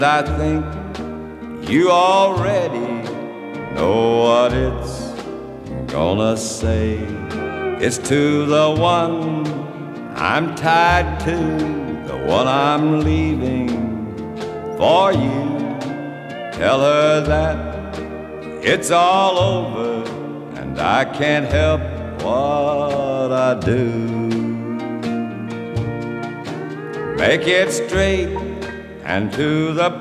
I think you already know what it's gonna say. It's to the one I'm tied to, the one I'm leaving for you. Tell her that it's all over and I can't help what I do. Make it straight and to the